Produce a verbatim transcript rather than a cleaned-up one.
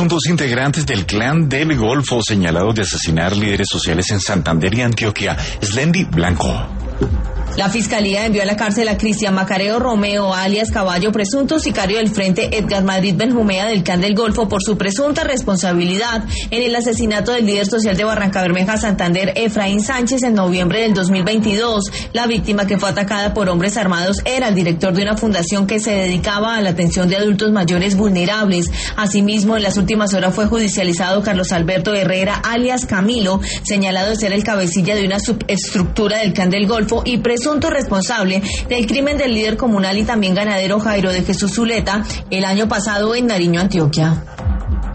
Son dos integrantes del clan del Golfo señalados de asesinar líderes sociales en Santander y Antioquia. Slendy Blanco. La Fiscalía envió a la cárcel a Cristian Macareo Romeo, alias Caballo, presunto sicario del Frente Edgar Madrid Benjumea del Clan del Golfo, por su presunta responsabilidad en el asesinato del líder social de Barrancabermeja, Santander, Efraín Sánchez, en noviembre del dos mil veintidós. La víctima, que fue atacada por hombres armados, era el director de una fundación que se dedicaba a la atención de adultos mayores vulnerables. Asimismo, en las últimas horas fue judicializado Carlos Alberto Herrera, alias Camilo, señalado de ser el cabecilla de una subestructura del Clan del Golfo y presunto responsable del crimen del líder comunal y también ganadero Jairo de Jesús Zuleta el año pasado en Nariño, Antioquia.